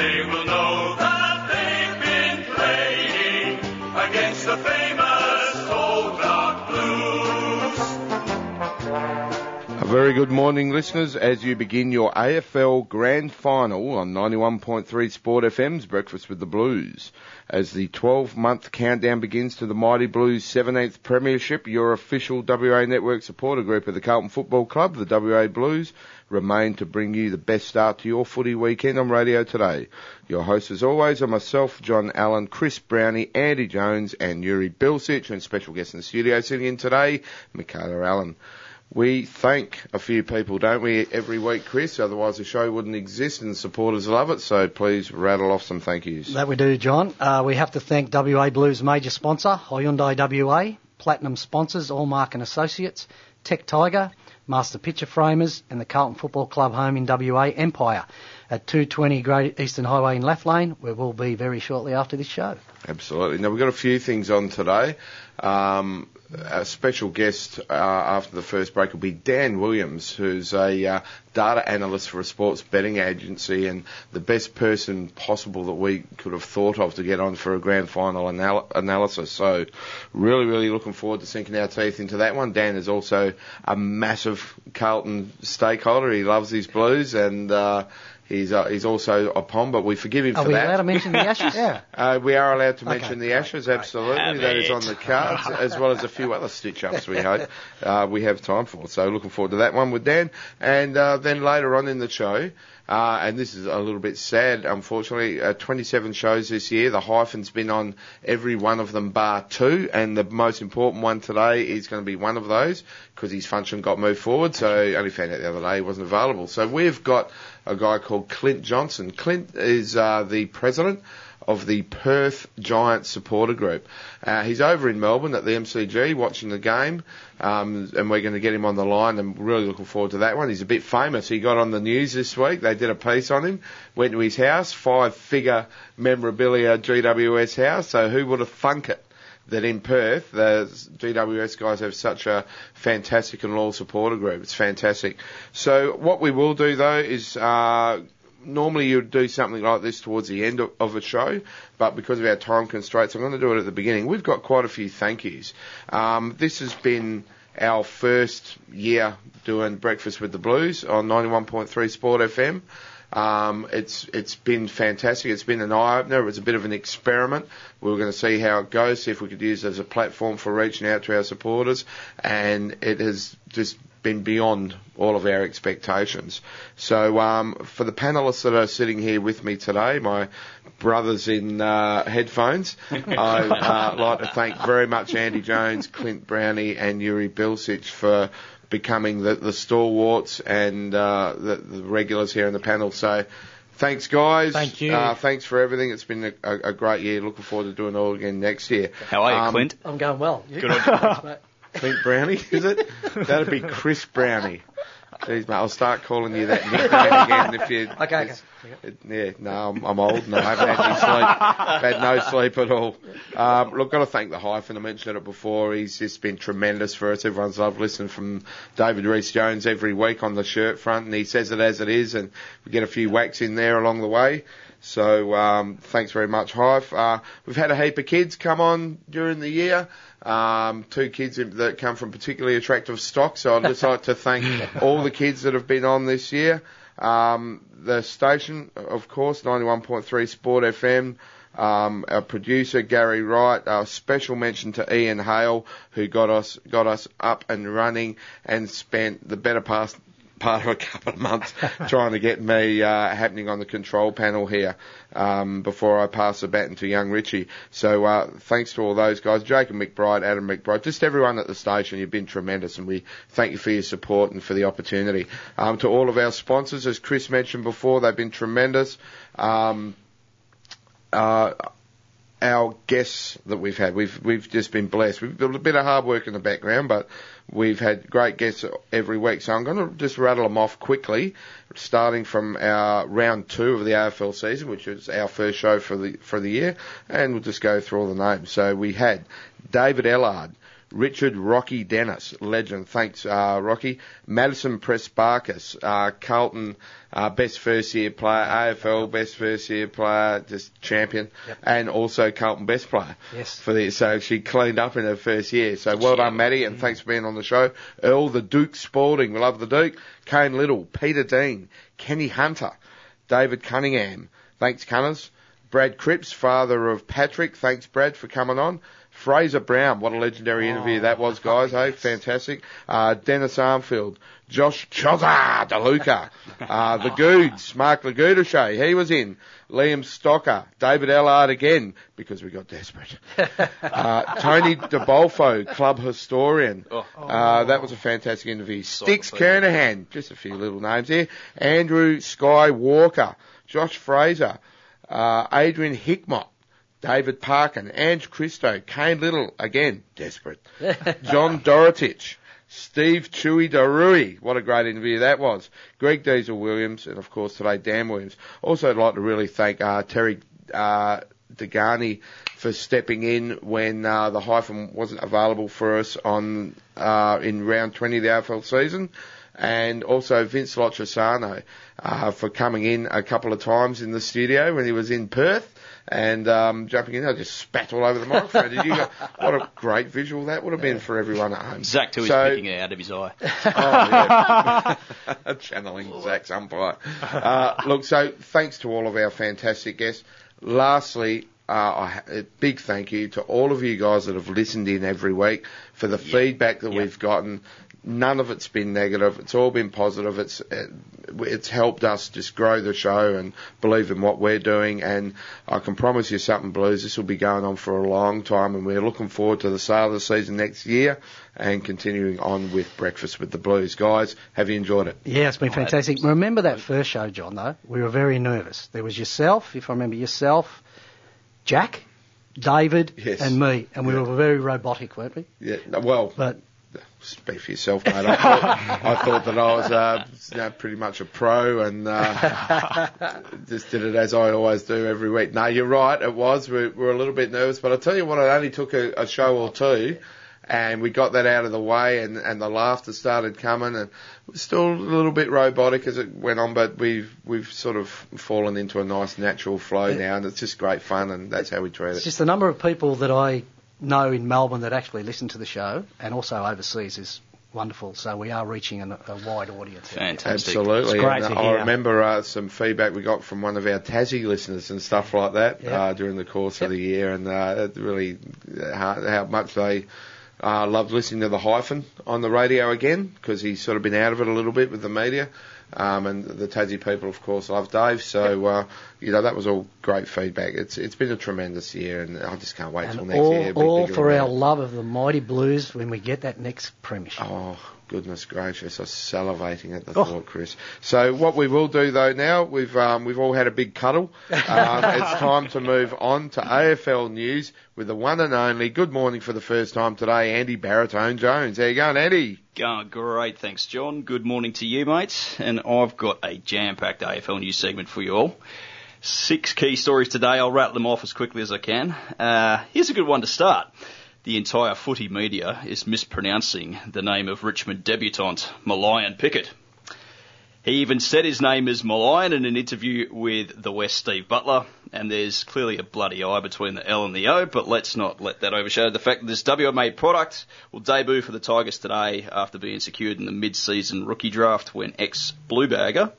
they will know that they've been playing against the famous Old Dark Blues. A very good morning, listeners, as you begin your AFL Grand Final on 91.3 Sport FM's Breakfast with the Blues. As the 12-month countdown begins to the Mighty Blues' 17th Premiership, your official WA Network supporter group of the Carlton Football Club, the WA Blues, remain to bring you the best start to your footy weekend on radio today. Your hosts, as always, are myself, John Allen, Chris Brownie, Andy Jones and Yuri Bilsich, and special guest in the studio sitting in today, Michaela Allen. We thank a few people, don't we, every week, Chris? Otherwise the show wouldn't exist and the supporters love it, so please rattle off some thank yous. That we do, John. We have to thank WA Blues major sponsor, Hyundai WA, Platinum sponsors, Allmark and Associates, Tech Tiger, Master Picture Framers and the Carlton Football Club home in WA, Empire, at 220 Great Eastern Highway in Left Lane, where we'll be very shortly after this show. Absolutely. Now, we've got a few things on today. A special guest after the first break will be Dan Williams, who's a data analyst for a sports betting agency and the best person possible that we could have thought of to get on for a grand final analysis. So really, really looking forward to sinking our teeth into that one. Dan is also a massive Carlton stakeholder. He loves his Blues and he's also a Pom, but we forgive him for that. Are we allowed to mention the Ashes? Yeah. We are allowed to mention the Ashes, absolutely. That is on the cards, as well as a few other stitch-ups we hope we have time for. So looking forward to that one with Dan. And then later on in the show, and this is a little bit sad, unfortunately, 27 shows this year. The hyphen's been on every one of them bar two, and the most important one today is going to be one of those because his function got moved forward, so I only found out the other day he wasn't available. So we've got a guy called Clint Johnson. Clint is the president of the Perth Giants supporter group. He's over in Melbourne at the MCG watching the game, and we're going to get him on the line and really looking forward to that one. He's a bit famous. He got on the news this week. They did a piece on him, went to his house, 5-figure memorabilia GWS house, so who would have thunk it that in Perth, the GWS guys have such a fantastic and loyal supporter group. It's fantastic. So what we will do, though, is normally you would do something like this towards the end of a show, but because of our time constraints, I'm going to do it at the beginning. We've got quite a few thank yous. This has been our first year doing Breakfast with the Blues on 91.3 Sport FM. It's been fantastic. It's been an eye-opener. It was a bit of an experiment. We were going to see how it goes, see if we could use it as a platform for reaching out to our supporters, and it has just been beyond all of our expectations. So for the panellists that are sitting here with me today, my brothers in headphones, I'd like to thank very much Andy Jones, Clint Brownie and Yuri Bilsich for becoming the stalwarts and the regulars here in the panel. So thanks, guys. Thank you. Thanks for everything. It's been a great year. Looking forward to doing it all again next year. How are you, Clint? I'm going well. Good on you. Clint Brownie, is it? That'd be Chris Brownie. Jeez, mate, I'll start calling you that nickname again if you... Okay. Yeah, no, I'm old and I haven't had any sleep. I've had no sleep at all. Look, got to thank the hyphen. I mentioned it before. He's just been tremendous for us. Everyone's loved listening from David Rees-Jones every week on the shirt front, and he says it as it is, and we get a few whacks in there along the way. So thanks very much, Hive. We've had a heap of kids come on during the year. 2 kids that come from particularly attractive stock, so I'd just like to thank all the kids that have been on this year. The station, of course, 91.3 Sport FM. Our producer, Gary Wright. A special mention to Ian Hale, who got us up and running and spent the better part of a couple of months trying to get me happening on the control panel here before I pass the baton to young Richie. So thanks to all those guys, Jacob McBride, Adam McBride, just everyone at the station. You've been tremendous, and we thank you for your support and for the opportunity. To all of our sponsors, as Chris mentioned before, they've been tremendous. Our guests that we've had, we've just been blessed. We've got a bit of hard work in the background, but we've had great guests every week. So I'm going to just rattle them off quickly, starting from our round 2 of the AFL season, which is our first show for the year, and we'll just go through all the names. So we had David Ellard, Richard Rocky Dennis, legend. Thanks, Rocky. Madison Pressbarkis, Carlton best first year player, AFL best first year player, just champion, and also Carlton best player. Yes. So she cleaned up in her first year. So well done, Maddie, and thanks for being on the show. Earl the Duke Spalding, we love the Duke. Kane Little, Peter Dean, Kenny Hunter, David Cunningham. Thanks, Cunners. Brad Cripps, father of Patrick. Thanks, Brad, for coming on. Fraser Brown, what a legendary interview that was, guys. Hey, fantastic. Dennis Armfield, Josh Chozza DeLuca, the Goods, Mark Lagudache, he was in. Liam Stocker, David Ellard again, because we got desperate. Tony DeBolfo, club historian. That was a fantastic interview. Sticks Kernahan, just a few little names here. Andrew Sky Walker, Josh Fraser, Adrian Hickmott, David Parkin, Ange Christo, Kane Little, again, desperate. John Dorotich, Steve Chewy Darui, what a great interview that was. Greg Diesel Williams, and of course today Dan Williams. Also I'd like to really thank Terry Degani for stepping in when the hyphen wasn't available for us in round 20 of the AFL season. And also Vince Lochasano for coming in a couple of times in the studio when he was in Perth. And jumping in, I just spat all over the microphone. Did you? What a great visual that would have been for everyone at home. Zach too is picking it out of his eye. Channeling Zach's umpire. Look, so thanks to all of our fantastic guests. Lastly, a big thank you to all of you guys that have listened in every week for the feedback that we've gotten. None of it's been negative. It's all been positive. It's helped us just grow the show and believe in what we're doing. And I can promise you something, Blues. This will be going on for a long time, and we're looking forward to the sale of the season next year and continuing on with Breakfast with the Blues. Guys, have you enjoyed it? Yeah, it's been fantastic. Remember that first show, John, though? We were very nervous. There was yourself, if I remember yourself, Jack, David, and me. And we were very robotic, weren't we? Yeah, well... Speak for yourself, mate. I thought that I was pretty much a pro and just did it as I always do every week. No, you're right, it was. We're a little bit nervous, but I tell you what, it only took a show or two, and we got that out of the way, and the laughter started coming, and it was still a little bit robotic as it went on, but we've sort of fallen into a nice natural flow now, and it's just great fun, and that's how we treat it. It's just the number of people that I know in Melbourne that actually listen to the show, and also overseas, is wonderful. So we are reaching a wide audience. Fantastic. Absolutely. It's great and to hear. I remember some feedback we got from one of our Tassie listeners and stuff like that during the course of the year, and it really how much they loved listening to the hyphen on the radio again, because he's sort of been out of it a little bit with the media. And the Tassie people, of course, love Dave. So, that was all great feedback. It's been a tremendous year, and I just can't wait till next year. All for our love of the mighty Blues when we get that next premiership. Oh, goodness gracious. I'm salivating at the thought, Chris. So what we will do, though, now, we've all had a big cuddle. It's time to move on to AFL news with the one and only, good morning for the first time today, Andy Baritone Jones. How you going, Andy? Going great, thanks, John. Good morning to you, mates. And I've got a jam-packed AFL news segment for you all. 6 key stories today. I'll rattle them off as quickly as I can. Here's a good one to start. The entire footy media is mispronouncing the name of Richmond debutant Malayan Pickett. He even said his name is Malayan in an interview with the West Steve Butler, and there's clearly a bloody I between the L and the O, but let's not let that overshadow the fact that this WA-made product will debut for the Tigers today after being secured in the mid-season rookie draft when ex-Bluebagger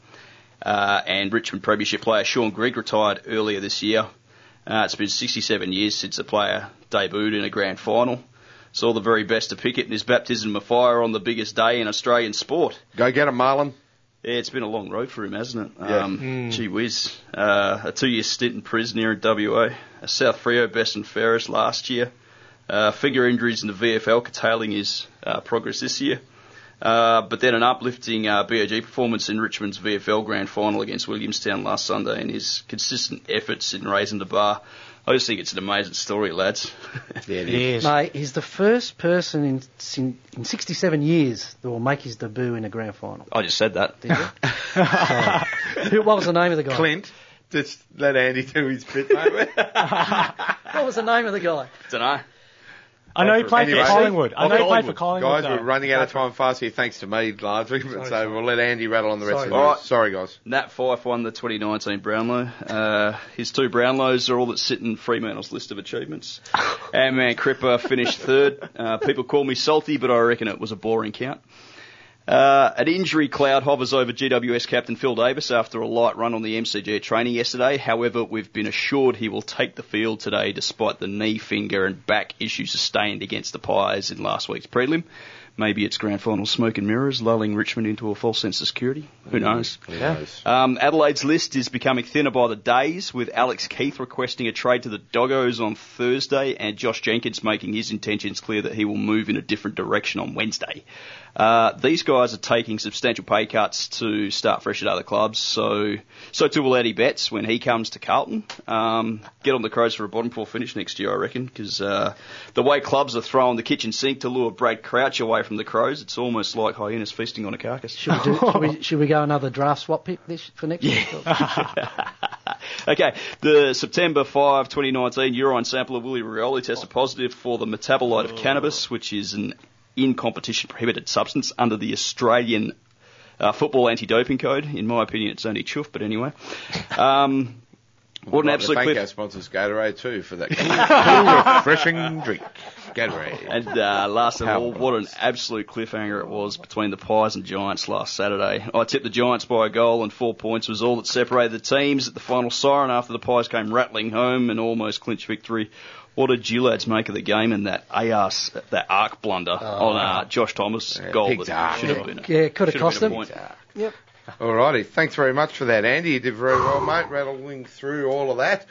and Richmond Premiership player Sean Grigg retired earlier this year. It's been 67 years since the player debuted in a grand final. It's all the very best to Pickett in his baptism of fire on the biggest day in Australian sport. Go get him, Marlon. Yeah, it's been a long road for him, hasn't it? Yeah. Gee whiz. A 2-year stint in prison here in WA. A South Freo best and fairest last year. Finger injuries in the VFL curtailing his progress this year. But then an uplifting BOG performance in Richmond's VFL grand final against Williamstown last Sunday, and his consistent efforts in raising the bar. I just think it's an amazing story, lads. Yeah, it is. Mate, he's the first person in 67 years that will make his debut in a grand final. I just said that. Did you? What was the name of the guy? Clint. Just let Andy do his bit, mate. What was the name of the guy? Dunno. I know he played Anyway, for Collingwood. I know he played Collingwood. for Collingwood. Guys, we're running out of time fast here, thanks to me, largely. So we'll let Andy rattle on the rest of the All news. right. Sorry, guys. Nat Fyfe won the 2019 Brownlow. His 2 Brownlows are all that sit in Fremantle's list of achievements. Ant-Man Cripper finished 3rd. People call me salty, but I reckon it was a boring count. An injury cloud hovers over GWS captain Phil Davis after a light run on the MCG at training yesterday. However, we've been assured he will take the field today despite the knee, finger and back issues sustained against the Pies in last week's prelim. Maybe it's grand final smoke and mirrors, lulling Richmond into a false sense of security. Who knows? Who knows? Adelaide's list is becoming thinner by the days, with Alex Keith requesting a trade to the Doggos on Thursday and Josh Jenkins making his intentions clear that he will move in a different direction on Wednesday. These guys are taking substantial pay cuts to start fresh at other clubs, so too will Eddie Betts when he comes to Carlton. Get on the Crows for a bottom 4 finish next year, I reckon, because the way clubs are throwing the kitchen sink to lure Brad Crouch away from the Crows, it's almost like hyenas feasting on a carcass. Should we go another draft swap pick for next year? Okay, the September 5, 2019 urine sample of Willie Rioli tested positive for the metabolite of cannabis, which is an in-competition prohibited substance under the Australian Football Anti-Doping Code. In my opinion, it's only chuff, but anyway. What an absolute Thank cliff. our sponsors Gatorade too for that cool, refreshing drink. Gatorade. And last of all, what an absolute cliffhanger it was between the Pies and Giants last Saturday. I tipped the Giants by a goal and 4 points was all that separated the teams at the final siren after the Pies came rattling home and almost clinched victory. What did you lads make of the game and that arc blunder on Josh Thomas' goal that should have been could have cost him. Yep. Alrighty, thanks very much for that, Andy. You did very well, mate, rattling through all of that.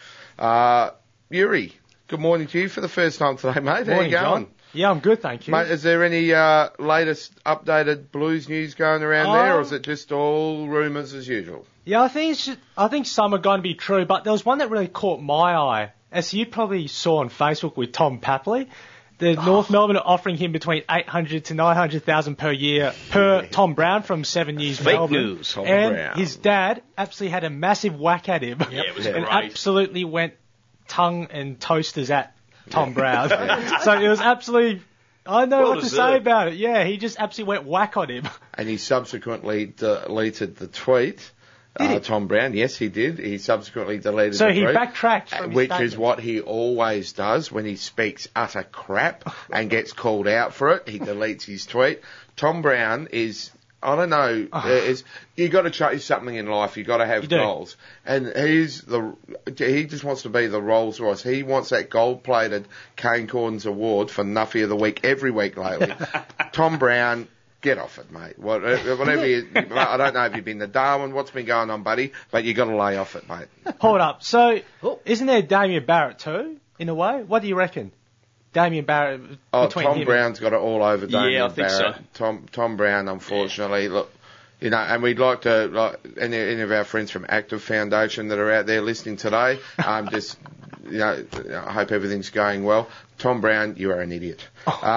Yuri, good morning to you for the first time today, mate. How you going? John. Yeah, I'm good, thank you. Mate, is there any latest updated Blues news going around there, or is it just all rumours as usual? Yeah, I think some are going to be true, but there was one that really caught my eye, as you probably saw on Facebook with Tom Papley. The North Melbourne are offering him between 800 to 900,000 per year per Tom Brown from 7 Years Fake Melbourne. news. Tom and Brown. his dad absolutely had a massive whack at him. Yeah, it was and great. absolutely went tongue and toasters at Tom Brown. So it was absolutely... I don't know Well what to deserved. say about it. Yeah, he just absolutely went whack on him. And he subsequently deleted the tweet. Did he? Tom Brown, yes, he did. He subsequently deleted So the he tweet. backtracked from his Which is statement. what he always does when he speaks utter crap and gets called out for it. He deletes his tweet. Tom Brown is, I don't know, you got to chase something in life. You got to have You do. goals. And he just wants to be the Rolls Royce. He wants that gold-plated Kane Corns award for Nuffy of the Week every week lately. Tom Brown. Get off it, mate. Whatever you, I don't know if you've been to Darwin, what's been going on, buddy, but you got to lay off it, mate. Hold up. So, isn't there Damien Barrett too, in a way? What do you reckon? Damien Barrett between Tom him Brown's got it all over Damien Yeah, I think Barrett. so. Tom Brown, unfortunately, look, you know, and we'd like to, any of our friends from Active Foundation that are out there listening today, just, you know, I hope everything's going well. Tom Brown, you are an idiot.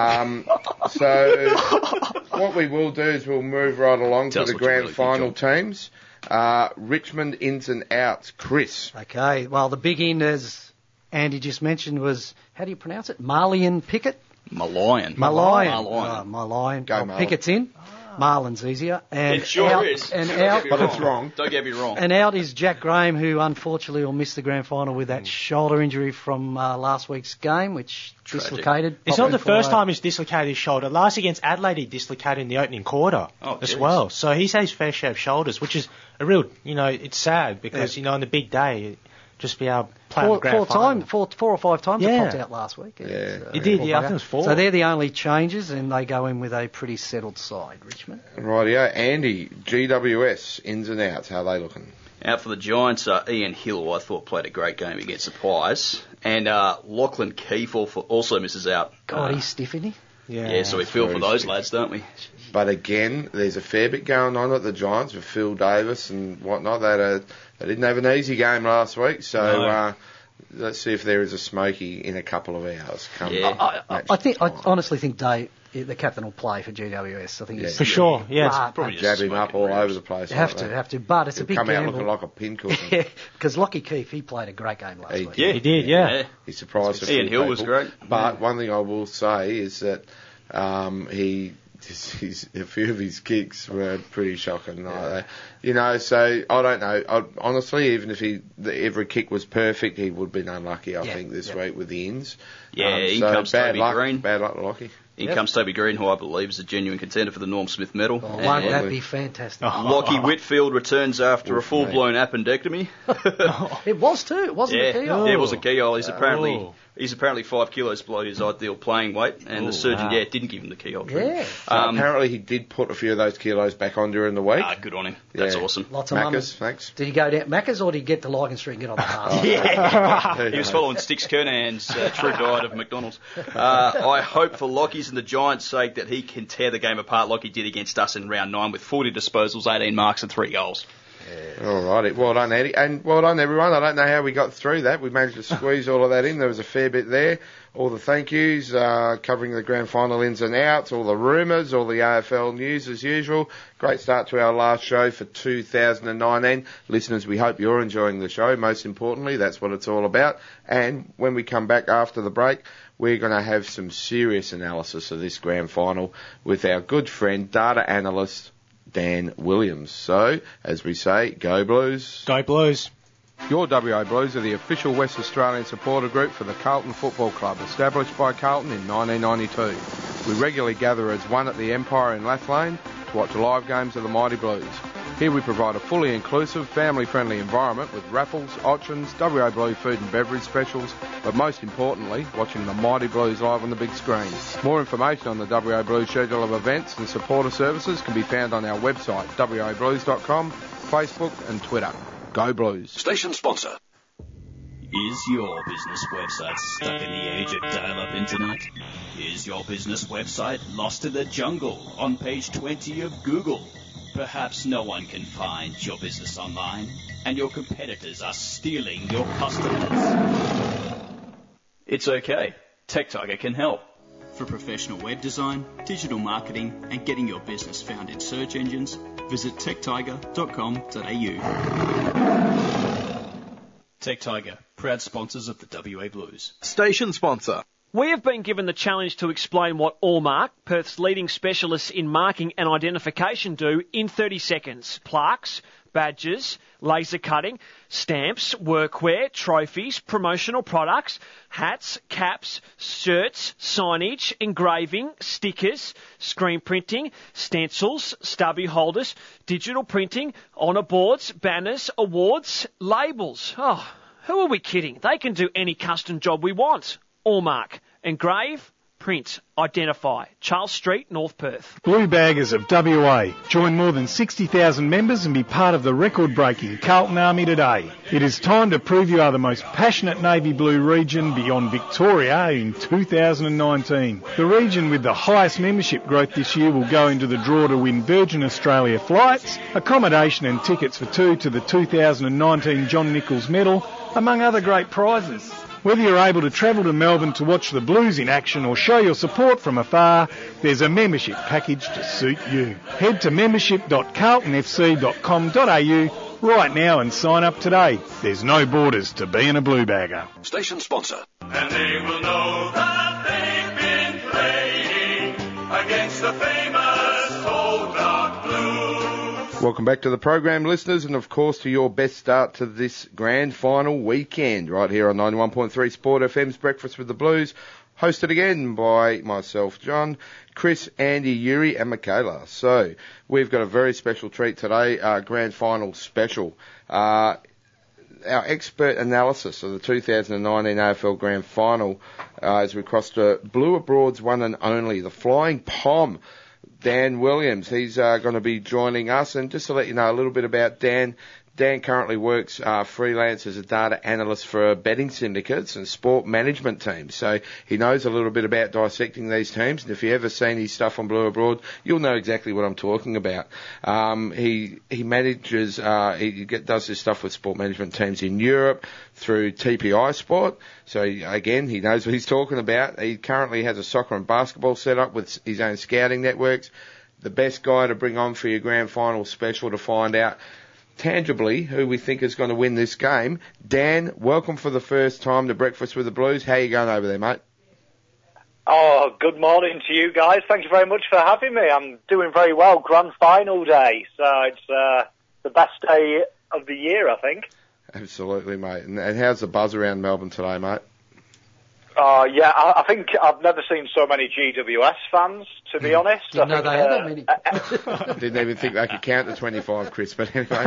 So what we will do is we'll move right along Tell to us the what you grand really think, final John. teams. Richmond ins and outs. Chris. Okay, well, the big in, as Andy just mentioned, was, how do you pronounce it? Marlian Pickett? Malayan. Marlian. Go, Marlon. Pickett's in. Marlin's easier. And It sure out, is. And Don't out, get me But it's wrong. Don't get me wrong. and out is Jack Graham, who unfortunately will miss the grand final with that shoulder injury from last week's game, which dislocated. It's not the Probably first time he's dislocated his shoulder. Last against Adelaide, he dislocated in the opening quarter as jeez. well. So he's had his fair share of shoulders, which is a real, it's sad because, on the big day, just be able to play the grand final. four or five times Yeah. it popped out last week. Yeah. He did, I think it was 4. So they're the only changes, and they go in with a pretty settled side, Richmond. Rightio. Andy, GWS, ins and outs, how are they looking? Out for the Giants, Ian Hill, I thought, played a great game against the Pies. And Lachlan Keefe also misses out. God, he's stiff, isn't he? Yeah, so we feel for very those stiff. lads, don't we? But again, there's a fair bit going on at the Giants with Phil Davis and whatnot. They didn't have an easy game last week, so let's see if there is a smoky in a couple of hours. I honestly think Dave, the captain, will play for GWS. I think he's for sure. Yeah, probably jab him up all over the place. Have to. But it's a big come gamble. out looking like a pin cushion. Yeah, because Lockie Keefe, he played a great game last week. Yeah, he did. Yeah. He surprised us. Ian Hill was great. But one thing I will say is that a few of his kicks were pretty shocking. So I don't know. Honestly, even if every kick was perfect, he would have been unlucky, I think, this week with the ins. Yeah, in comes Toby Green. Bad luck, Lockie. In comes Toby Green, who I believe is a genuine contender for the Norm Smith medal. Oh, won't that be fantastic? Lockie Whitfield returns after a full-blown appendectomy. It was too. It wasn't a keyhole. Yeah, it was a keyhole. He's apparently 5 kilos below his ideal playing weight, and the surgeon, didn't give him the keyhole treatment. Yeah. So apparently he did put a few of those kilos back on during the week. Good on him. That's awesome. Lots of Macca's, thanks. Did he go down Macca's or did he get to Lygon Street and get on the path? He was following Sticks Kernan's true diet of McDonald's. I hope for Lockie's and the Giants' sake that he can tear the game apart like he did against us in round 9 with 40 disposals, 18 marks and 3 goals. Yeah. All righty. Well done, Eddie. And well done, everyone. I don't know how we got through that. We managed to squeeze all of that in. There was a fair bit there. All the thank yous, covering the grand final ins and outs, all the rumours, all the AFL news as usual. Great start to our last show for 2019. Listeners, we hope you're enjoying the show. Most importantly, that's what it's all about. And when we come back after the break, we're going to have some serious analysis of this grand final with our good friend, data analyst, Dan Williams. So, as we say, go Blues. Go Blues. Your WA Blues are the official West Australian supporter group for the Carlton Football Club, established by Carlton in 1992. We regularly gather as one at the Empire in Lathlane to watch live games of the Mighty Blues. Here we provide a fully inclusive, family-friendly environment with raffles, auctions, WA Blue food and beverage specials, but most importantly, watching the Mighty Blues live on the big screen. More information on the WA Blues schedule of events and supporter services can be found on our website, wablues.com, Facebook and Twitter. Go Blues. Station sponsor. Is your business website stuck in the age of dial-up internet? Is your business website lost in the jungle on page 20 of Google? Perhaps no one can find your business online, and your competitors are stealing your customers. It's okay. TechTiger can help. For professional web design, digital marketing, and getting your business found in search engines, visit techtiger.com.au. TechTiger, proud sponsors of the WA Blues. Station sponsor. We have been given the challenge to explain what Allmark, Perth's leading specialists in marking and identification, do in 30 seconds. Plaques, badges, laser cutting, stamps, workwear, trophies, promotional products, hats, caps, shirts, signage, engraving, stickers, screen printing, stencils, stubby holders, digital printing, honour boards, banners, awards, labels. Oh, who are we kidding? They can do any custom job we want. Allmark. Engrave, print, identify. Charles Street, North Perth. Blue Baggers of WA. Join more than 60,000 members and be part of the record-breaking Carlton Army today. It is time to prove you are the most passionate navy blue region beyond Victoria in 2019. The region with the highest membership growth this year will go into the draw to win Virgin Australia flights, accommodation and tickets for 2 to the 2019 John Nichols Medal, among other great prizes. Whether you're able to travel to Melbourne to watch the Blues in action or show your support from afar, there's a membership package to suit you. Head to membership.carltonfc.com.au right now and sign up today. There's no borders to being a Blue Bagger. Station sponsor. And they will know that they've been playing against the famous Old Dark Blues. Welcome back to the program, listeners, and of course to your best start to this grand final weekend right here on 91.3 Sport FM's Breakfast with the Blues, hosted again by myself, John, Chris, Andy, Yuri and Michaela. So we've got a very special treat today, our grand final special. Our expert analysis of the 2019 AFL Grand Final as we cross to Blue Abroad's one and only, the Flying Pom, Dan Williams. He's going to be joining us. And just to let you know a little bit about Dan, Dan currently works freelance as a data analyst for betting syndicates and sport management teams. So he knows a little bit about dissecting these teams. And if you've ever seen his stuff on Blue Abroad, you'll know exactly what I'm talking about. He manages, does this stuff with sport management teams in Europe through TPI Sport. So again, he knows what he's talking about. He currently has a soccer and basketball set up with his own scouting networks. The best guy to bring on for your grand final special to find out tangibly who we think is going to win this game. Dan, welcome for the first time to Breakfast with the Blues. How you going over there, mate? Oh, good morning to you guys. Thank you very much for having me. I'm doing very well. Grand final day, so it's the best day of the year, I think. Absolutely, mate. And how's the buzz around Melbourne today, mate? Yeah, I think I've never seen so many GWS fans, to be honest. Didn't know they had that many. Didn't even think they could count to 25, Chris, but anyway.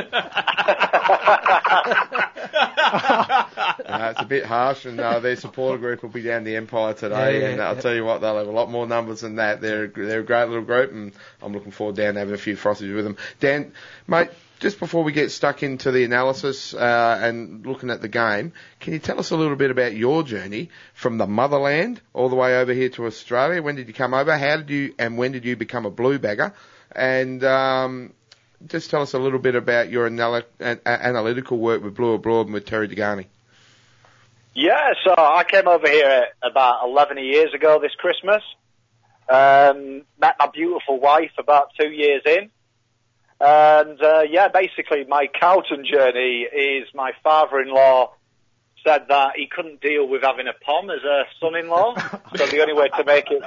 It's a bit harsh, and their supporter group will be down the Empire today, and I'll tell you what, they'll have a lot more numbers than that. They're a great little group, and I'm looking forward down to having a few frosties with them. Dan, mate, just before we get stuck into the analysis and looking at the game, can you tell us a little bit about your journey from the motherland all the way over here to Australia? When did you come over? How did you and when did you become a blue bagger? And just tell us a little bit about your analytical work with Blue Abroad and with Terry Degani. Yeah, so I came over here about 11 years ago this Christmas. Met my beautiful wife about 2 years in. And, basically my Carlton journey is my father-in-law said that he couldn't deal with having a Pom as a son-in-law. So the only way to make it,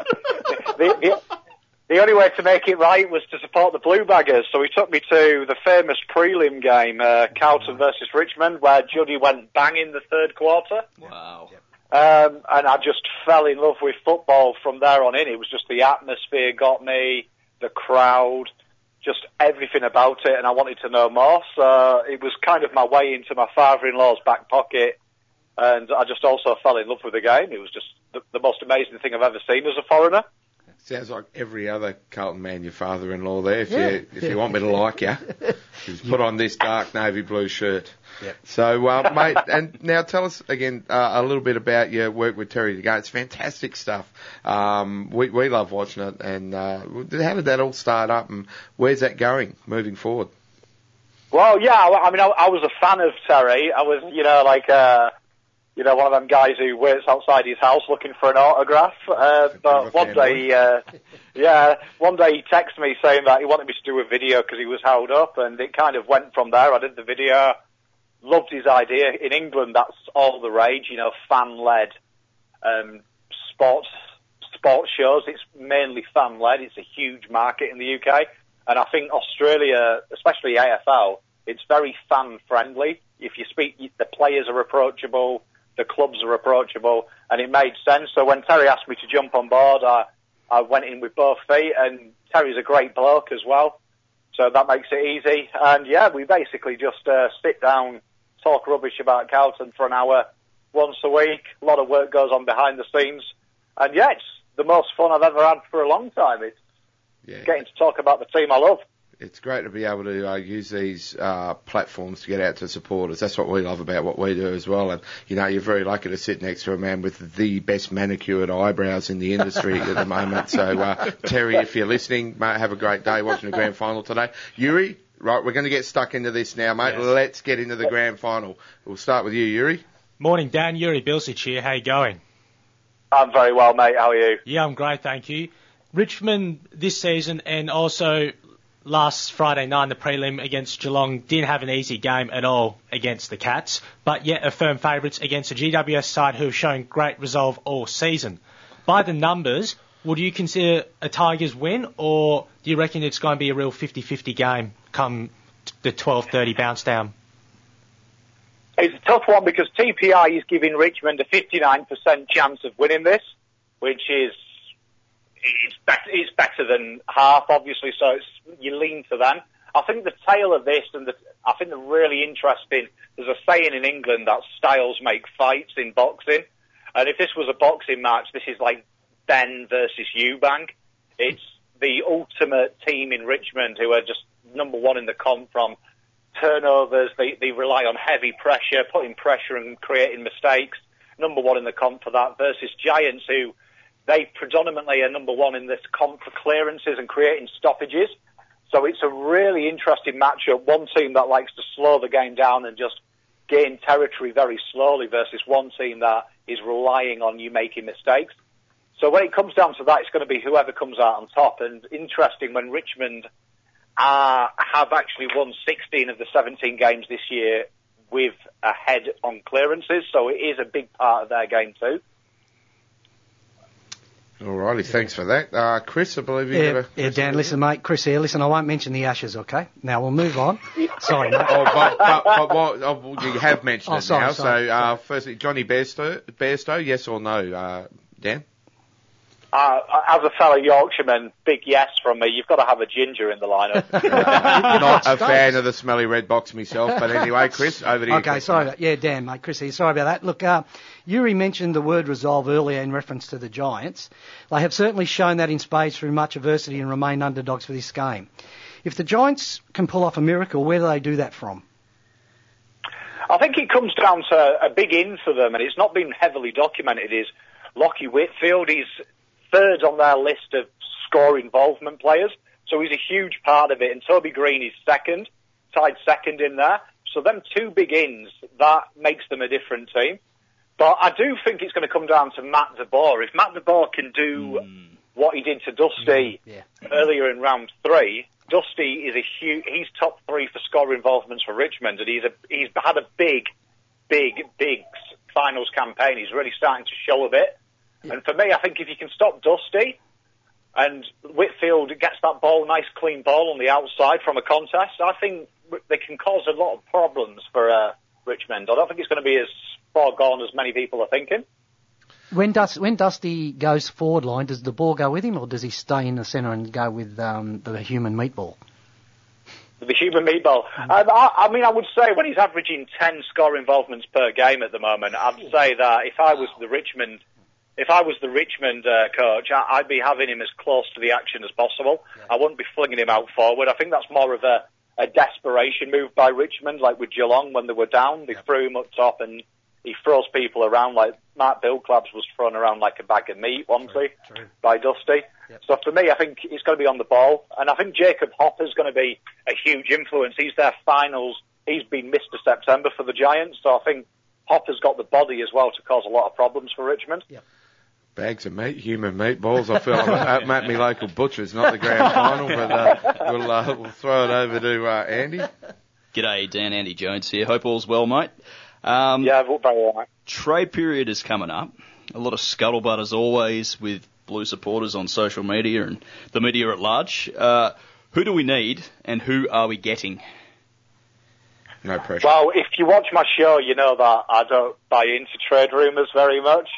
the only way to make it right was to support the Blue Baggers. So he took me to the famous prelim game, Carlton versus Richmond, where Juddy went bang in the third quarter. Wow. And I just fell in love with football from there on in. It was just the atmosphere got me, the crowd, just everything about it, and I wanted to know more. So it was kind of my way into my father-in-law's back pocket, and I just also fell in love with the game. It was just the most amazing thing I've ever seen as a foreigner. Sounds like every other Carlton man, your father-in-law there. If you want me to like you, just put on this dark navy blue shirt. Yep. So, mate, and now tell us again a little bit about your work with Terry Degani. It's fantastic stuff. We love watching it. And how did that all start up, and where's that going moving forward? Well, yeah, I mean, I was a fan of Terry. I was, one of them guys who waits outside his house looking for an autograph. But one day he texted me saying that he wanted me to do a video because he was held up, and it kind of went from there. I did the video, loved his idea. In England, that's all the rage, fan-led sports shows. It's mainly fan-led. It's a huge market in the UK. And I think Australia, especially AFL, it's very fan-friendly. If you speak, the players are approachable, the clubs are approachable, and it made sense. So when Terry asked me to jump on board, I went in with both feet, and Terry's a great bloke as well, so that makes it easy. And yeah, we basically just sit down, talk rubbish about Carlton for an hour once a week. A lot of work goes on behind the scenes, and yeah, it's the most fun I've ever had for a long time. It's getting to talk about the team I love. It's great to be able to use these platforms to get out to supporters. That's what we love about what we do as well. And, you're very lucky to sit next to a man with the best manicured eyebrows in the industry at the moment. So, Terry, if you're listening, mate, have a great day watching the grand final today. Yuri, right, we're going to get stuck into this now, mate. Yes. Let's get into the grand final. We'll start with you, Yuri. Morning, Dan. Yuri Bilsic here. How you going? I'm very well, mate. How are you? Yeah, I'm great, thank you. Richmond this season and also last Friday night in the prelim against Geelong didn't have an easy game at all against the Cats, but yet are firm favourites against a GWS side who have shown great resolve all season. By the numbers, would you consider a Tigers win, or do you reckon it's going to be a real 50-50 game come the 12:30 bounce down? It's a tough one because TPI is giving Richmond a 59% chance of winning this, which is it's better than half, obviously, so you lean to them. I think the tale of this, and I think the really interesting, there's a saying in England that styles make fights in boxing, and if this was a boxing match, this is like Ben versus Eubank. It's the ultimate team in Richmond who are just number one in the comp from turnovers, they rely on heavy pressure, putting pressure and creating mistakes. Number one in the comp for that versus Giants, who they predominantly are number one in this comp for clearances and creating stoppages. So it's a really interesting matchup. One team that likes to slow the game down and just gain territory very slowly versus one team that is relying on you making mistakes. So when it comes down to that, it's going to be whoever comes out on top. And interesting, when Richmond have actually won 16 of the 17 games this year with a head on clearances, so it is a big part of their game too. Alrighty, thanks for that. Chris, I believe you got a... Yeah, Dan, listen, mate, Chris here. Listen, I won't mention the Ashes, okay? Now we'll move on. Sorry, mate. But you have mentioned it now. Sorry. So, firstly, Johnny Bairstow, yes or no, Dan? As a fellow Yorkshireman, big yes from me. You've got to have a ginger in the lineup. Not a fan of the smelly red box myself, but anyway, Chris, over to you. Okay, sorry. Dan, mate, Chris here. Sorry about that. Look, Yuri mentioned the word resolve earlier in reference to the Giants. They have certainly shown that in spades through much adversity and remain underdogs for this game. If the Giants can pull off a miracle, where do they do that from? I think it comes down to a big in for them, and it's not been heavily documented, is Lockie Whitfield. He's third on their list of score involvement players, so he's a huge part of it. And Toby Green is second, tied second in there. So them two big ins, that makes them a different team. But I do think it's going to come down to Matt DeBoer. If Matt DeBoer can do what he did to Dusty earlier in round 3, Dusty is he's top 3 for score involvements for Richmond, and he's had a big finals campaign. He's really starting to show a bit. And for me, I think if you can stop Dusty and Whitfield gets that nice clean ball on the outside from a contest, I think they can cause a lot of problems for Richmond. I don't think it's going to be as far gone as many people are thinking. When Dusty goes forward line, does the ball go with him, or does he stay in the centre and go with the human meatball? The human meatball. I mean, I would say when he's averaging 10 score involvements per game at the moment, I'd say that if I was the Richmond coach, I'd be having him as close to the action as possible. Yeah. I wouldn't be flinging him out forward. I think that's more of a desperation move by Richmond, like with Geelong when they were down. They threw him up top and he throws people around like Mark Bilklabs was thrown around like a bag of meat, wasn't he, by Dusty. Yep. So for me, I think he's going to be on the ball. And I think Jacob Hopper's going to be a huge influence. He's their finals. He's been Mr. September for the Giants. So I think Hopper's got the body as well to cause a lot of problems for Richmond. Yep. Bags of meat, human meatballs. I feel I'm at my local butcher's, not the grand final, but we'll throw it over to Andy. G'day, Dan. Andy Jones here. Hope all's well, mate. Yeah, very well, mate. Trade period is coming up. A lot of scuttlebutt as always with Blue supporters on social media and the media at large. Who do we need and who are we getting? No pressure. Well, if you watch my show, you know that I don't buy into trade rumours very much.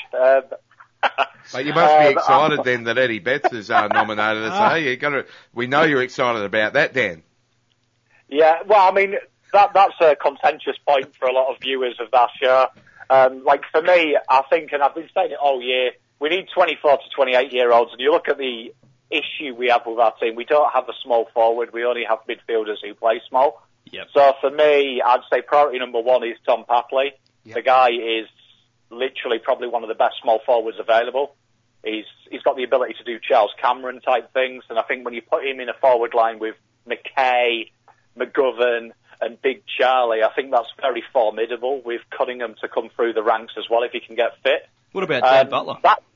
But you must be excited then that Eddie Betts is nominated as we know you're excited about that, Dan. Yeah, well, I mean, that's a contentious point for a lot of viewers of that show. Like for me, I think, and I've been saying it all year, we need 24 to 28-year-olds, and you look at the issue we have with our team, we don't have a small forward, we only have midfielders who play small. Yep. So for me, I'd say priority number 1 is Tom Papley. Yep. The guy is literally probably one of the best small forwards available. He's got the ability to do Charles Cameron type things, and I think when you put him in a forward line with McKay, McGovern, and Big Charlie, I think that's very formidable with Cunningham to come through the ranks as well if he can get fit. What about Dan Butler?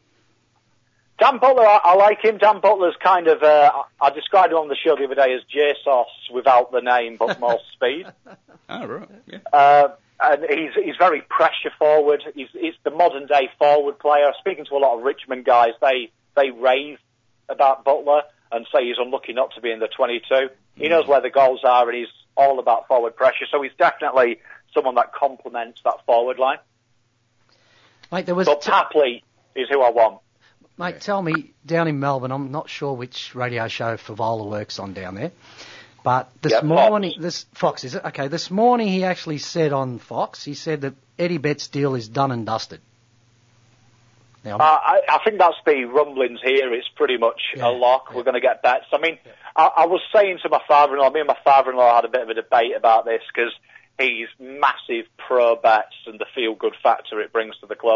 Dan Butler, I like him. Dan Butler's kind of, I described him on the show the other day as J-Sauce without the name, but more speed. Oh, right. Yeah. And he's very pressure forward. He's the modern day forward player. Speaking to a lot of Richmond guys, they rave about Butler and say he's unlucky not to be in the 22. He knows where the goals are and he's all about forward pressure. So he's definitely someone that complements that forward line. Mate, but Tapley is who I want. Mate, tell me, down in Melbourne, I'm not sure which radio show Favola works on down there, but this morning, Fox, is it? Okay, this morning he actually said on Fox, he said that Eddie Betts' deal is done and dusted. Now, I think that's the rumblings here. It's pretty much a lock. We're going to get bets. I mean, I was saying to my father-in-law, me and my father-in-law had a bit of a debate about this because he's massive pro bets and the feel-good factor it brings to the club.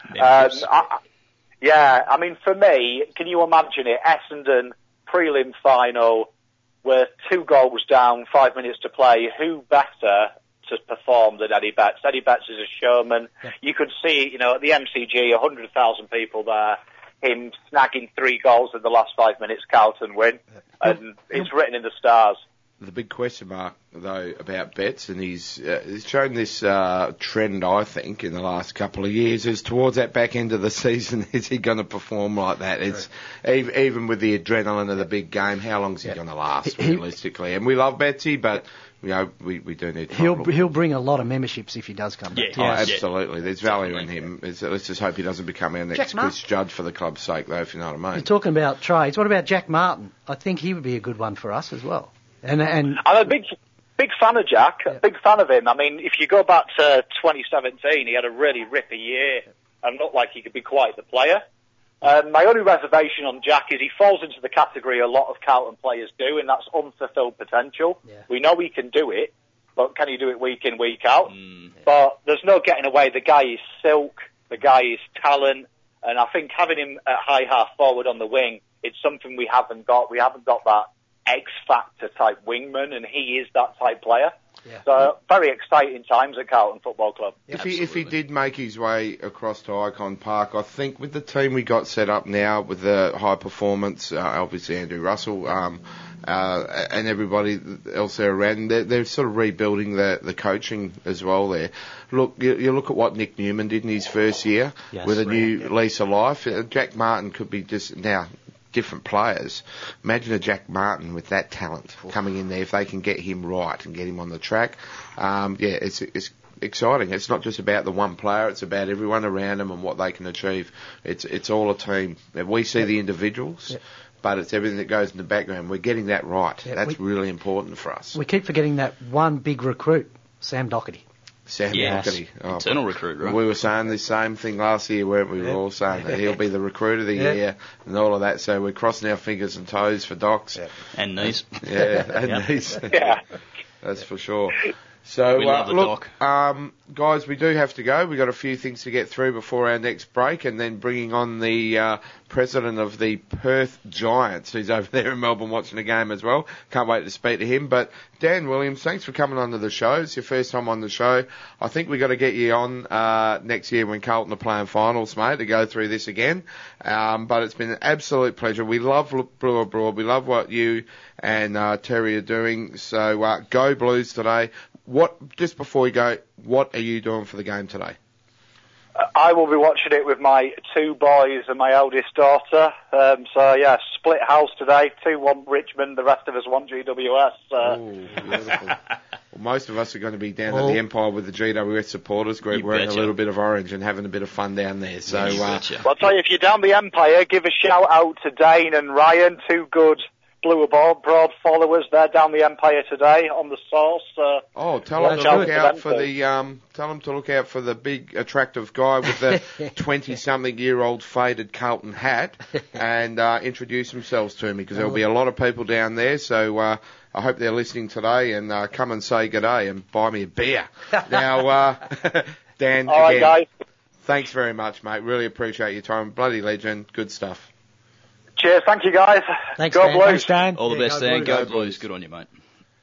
I mean, for me, can you imagine it? Essendon, prelim final, we're 2 goals down, 5 minutes to play. Who better to perform than Eddie Betts? Eddie Betts is a showman. Yeah. You could see, you know, at the MCG, 100,000 people there, him snagging 3 goals in the last 5 minutes, Carlton win. And it's written in the stars. The big question mark, though, about Betts, and he's shown this trend, I think, in the last couple of years, is towards that back end of the season, is he going to perform like that? It's even with the adrenaline of the big game, how long is he going to last, realistically? And we love Betsy, but you know, we do need time. He'll bring a lot of memberships if he does come back. Absolutely. There's value in him. Let's just hope he doesn't become our next Chris Judd for the club's sake, though, if you know what I mean. You're talking about trades. What about Jack Martin? I think he would be a good one for us as well. And I'm a big fan of Jack, a big fan of him. I mean, if you go back to 2017, he had a really ripper year and looked like he could be quite the player. My only reservation on Jack is he falls into the category a lot of Carlton players do, and that's unfulfilled potential. Yeah. We know he can do it, but can he do it week in, week out? But there's no getting away. The guy is silk, the guy is talent, and I think having him at high half forward on the wing, it's something we haven't got. We haven't got that X-Factor type wingman, and he is that type player. Yeah. So very exciting times at Carlton Football Club. If he did make his way across to Icon Park, I think with the team we got set up now, with the high performance, obviously Andrew Russell, and everybody else there around, they're sort of rebuilding the coaching as well there. Look, you look at what Nick Newman did in his first year with a new lease of life. Jack Martin could be just now different players. Imagine a Jack Martin with that talent coming in there if they can get him right and get him on the track. It's exciting. It's not just about the one player, it's about everyone around him and what they can achieve. It's all a team. We see the individuals, but it's everything that goes in the background. We're getting that right. That's really important for us. We keep forgetting that one big recruit, Sam Doherty. Doherty. Internal recruit, right? We were saying the same thing last year, weren't we? We were all saying that he'll be the recruit of the year and all of that. So we're crossing our fingers and toes for Docs. And knees. Knees. That's for sure. So, we love the look, guys, we do have to go. We've got a few things to get through before our next break, and then bringing on the president of the Perth Giants, who's over there in Melbourne watching the game as well. Can't wait to speak to him. But Dan Williams, thanks for coming on to the show. It's your first time on the show. I think we've got to get you on next year when Carlton are playing finals, mate, to go through this again. But it's been an absolute pleasure. We love Blue Abroad. We love what you and Terry are doing. So go Blues today. Just before we go, what are you doing for the game today? I will be watching it with my 2 boys and my eldest daughter. Split house today. 2 want Richmond, the rest of us want GWS. Beautiful. Well, most of us are going to be down at the Empire with the GWS supporters group, wearing a little bit of orange and having a bit of fun down there. So, I'll tell you, if you're down the Empire, give a shout out to Dane and Ryan, 2 good Blue Abroad followers. They're down the Empire today on the source. Tell them to look out for tell them to look out for the big attractive guy with the 20-something-year-old faded Carlton hat, and introduce themselves to me, because there'll be a lot of people down there. So I hope they're listening today, and come and say good day and buy me a beer. Now, Dan, all right, guys. Thanks very much, mate. Really appreciate your time. Bloody legend. Good stuff. Cheers, thank you guys. Thanks, go Dan. Blues. Thanks, Dan. All the best, Dan. Go Blues. Good on you, mate.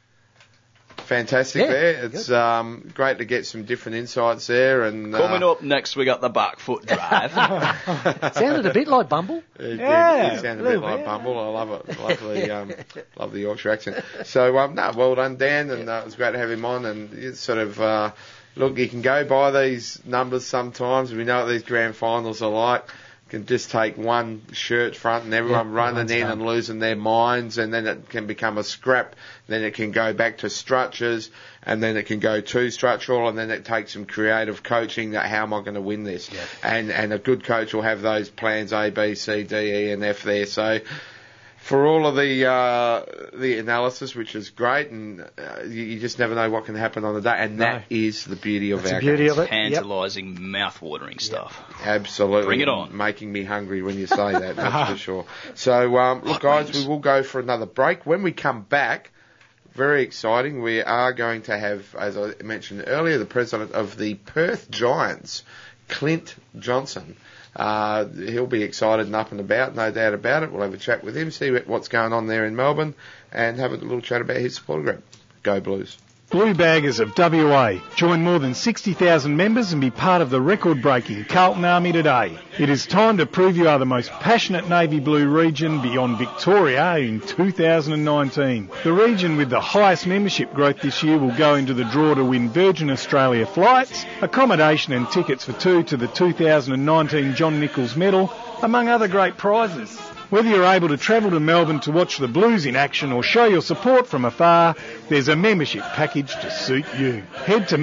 Fantastic there. It's great to get some different insights there. And coming up next, we got the back foot drive. Sounded a bit like Bumble. It sounded a bit like Bumble. I love it. Love the Yorkshire accent. So, well done, Dan, and it was great to have him on. And it's sort of, look, you can go by these numbers sometimes. We know what these grand finals are like. Can just take one shirt front and everyone running in and losing their minds, and then it can become a scrap, then it can go back to structures, and then it can go to structural, and then it takes some creative coaching that how am I going to win this? And a good coach will have those plans A, B, C, D, E and F there. So for all of the analysis, which is great, and you just never know what can happen on the day, and that is the beauty of our games. Tantalising, mouth-watering stuff. Absolutely. Bring it on. Making me hungry when you say that, that's for sure. So, look, guys, we will go for another break. When we come back, very exciting, we are going to have, as I mentioned earlier, the president of the Perth Giants, Clint Johnson. He'll be excited and up and about, no doubt about it. We'll have a chat with him, see what's going on there in Melbourne, and have a little chat about his supporter group. Go Blues. Blue Baggers of WA. Join more than 60,000 members and be part of the record-breaking Carlton Army today. It is time to prove you are the most passionate navy blue region beyond Victoria in 2019. The region with the highest membership growth this year will go into the draw to win Virgin Australia flights, accommodation and tickets for two to the 2019 John Nichols Medal, among other great prizes. Whether you're able to travel to Melbourne to watch the Blues in action or show your support from afar, there's a membership package to suit you. Head to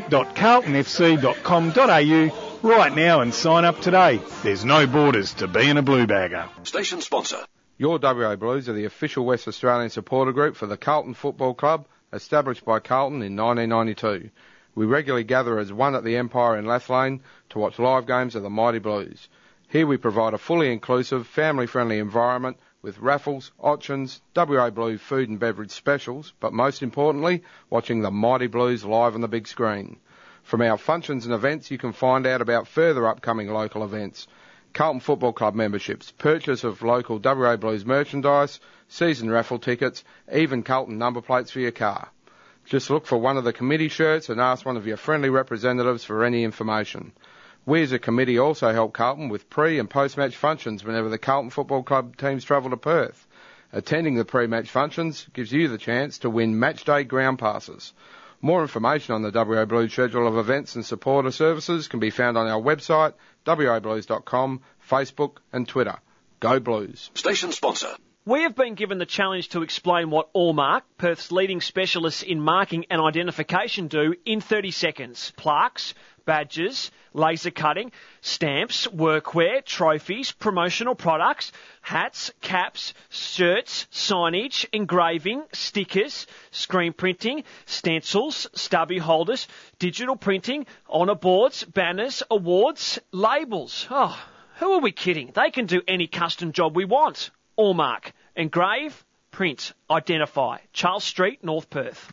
membership.carltonfc.com.au right now and sign up today. There's no borders to being a Blue Bagger. Station sponsor. Your WA Blues are the official West Australian supporter group for the Carlton Football Club, established by Carlton in 1992. We regularly gather as one at the Empire in Lathlane to watch live games of the Mighty Blues. Here we provide a fully inclusive, family-friendly environment with raffles, auctions, WA Blue food and beverage specials, but most importantly, watching the Mighty Blues live on the big screen. From our functions and events, you can find out about further upcoming local events, Carlton Football Club memberships, purchase of local WA Blues merchandise, season raffle tickets, even Carlton number plates for your car. Just look for one of the committee shirts and ask one of your friendly representatives for any information. We as a committee also help Carlton with pre- and post-match functions whenever the Carlton Football Club teams travel to Perth. Attending the pre-match functions gives you the chance to win match day ground passes. More information on the WA Blues schedule of events and supporter services can be found on our website, wablues.com, Facebook and Twitter. Go Blues. Station sponsor. We have been given the challenge to explain what Allmark, Perth's leading specialists in marking and identification, do in 30 seconds. Plaques, badges, laser cutting, stamps, workwear, trophies, promotional products, hats, caps, shirts, signage, engraving, stickers, screen printing, stencils, stubby holders, digital printing, honour boards, banners, awards, labels. Oh, who are we kidding? They can do any custom job we want. Allmark. Engrave, print, identify. Charles Street, North Perth.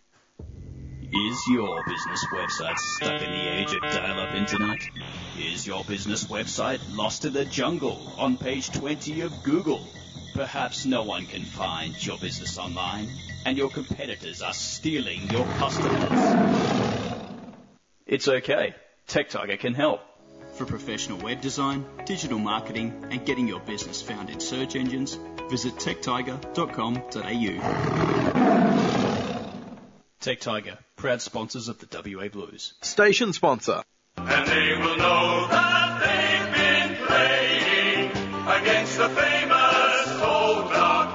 Is your business website stuck in the age of dial-up internet? Is your business website lost in the jungle on page 20 of Google? Perhaps no one can find your business online, and your competitors are stealing your customers. It's okay. Tech Tiger can help. For professional web design, digital marketing, and getting your business found in search engines, visit techtiger.com.au. Tech Tiger, proud sponsors of the WA Blues. Station sponsor. And they will know that they've been playing against the famous Old Dark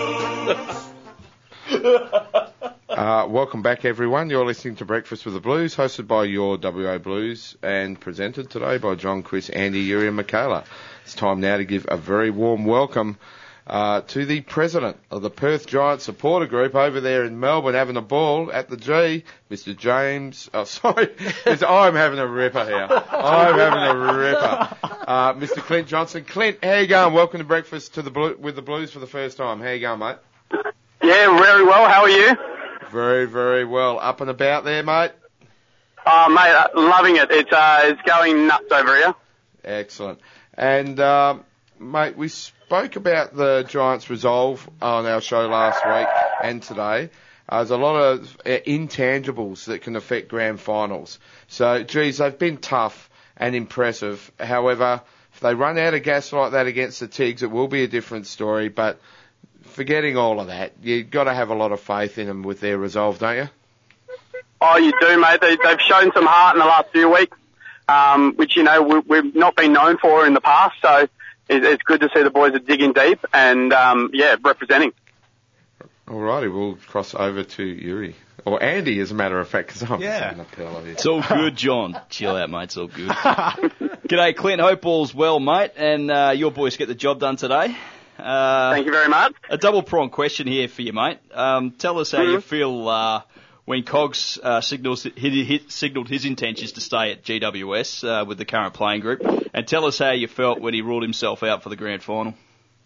Blues. Welcome back, everyone. You're listening to Breakfast with the Blues, hosted by your WA Blues and presented today by John, Chris, Andy, Yuri and Michaela. It's time now to give a very warm welcome to the president of the Perth Giants supporter group over there in Melbourne, having a ball at the G, Mr. James. Oh, sorry, I'm having a ripper here. I'm having a ripper. Mr. Clint Johnson. Clint, how you going? Welcome to Breakfast with the Blues for the first time. How you going, mate? Yeah, very well. How are you? Very, very well. Up and about there, mate? Oh, mate, loving it. It's going nuts over here. Excellent. And, mate, we spoke about the Giants' resolve on our show last week and today. There's a lot of intangibles that can affect grand finals. So, geez, they've been tough and impressive. However, if they run out of gas like that against the Tigs, it will be a different story. But forgetting all of that, you've got to have a lot of faith in them with their resolve, don't you? Oh, you do, mate. They've shown some heart in the last few weeks, which, we've not been known for in the past. So it's good to see the boys are digging deep and, representing. All righty, we'll cross over to Yuri. Or Andy, as a matter of fact, because I'm taking a pill of it. It's all good, John. Chill out, mate. It's all good. G'day, Clint. Hope all's well, mate. And your boys get the job done today. Thank you very much. A double-pronged question here for you, mate. Tell us how you feel when Cogs signalled his intentions to stay at GWS with the current playing group, and tell us how you felt when he ruled himself out for the grand final.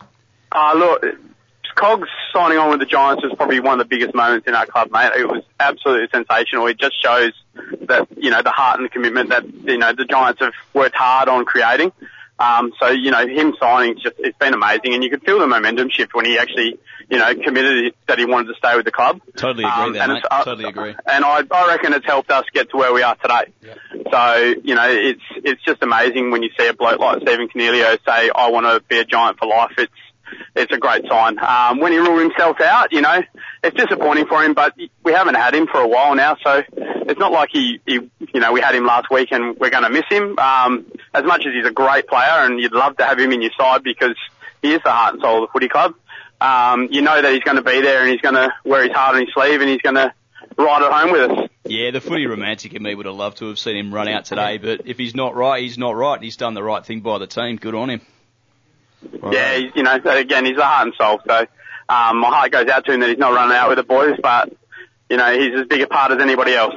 Look, Cogs signing on with the Giants was probably one of the biggest moments in our club, mate. It was absolutely sensational. It just shows that, the heart and the commitment that, the Giants have worked hard on creating. So, him signing, it's been amazing. And you could feel the momentum shift when he actually, committed that he wanted to stay with the club. Totally agree there, mate. Totally agree. And I reckon it's helped us get to where we are today. Yeah. So, it's just amazing when you see a bloke like Stephen Cornelio say, I want to be a Giant for life. It's a great sign. When he ruled himself out, it's disappointing for him, but we haven't had him for a while now, so it's not like we had him last week and we're going to miss him. As much as he's a great player and you'd love to have him in your side because he is the heart and soul of the footy club, you know that he's going to be there and he's going to wear his heart on his sleeve and he's going to ride it home with us. Yeah, the footy romantic in me would have loved to have seen him run out today, but if he's not right, he's not right. He's done the right thing by the team. Good on him. Well, yeah, again, he's the heart and soul, so my heart goes out to him that he's not running out with the boys, but, he's as big a part as anybody else.